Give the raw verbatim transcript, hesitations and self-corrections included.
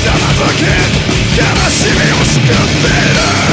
ざまとき悲しみを救っている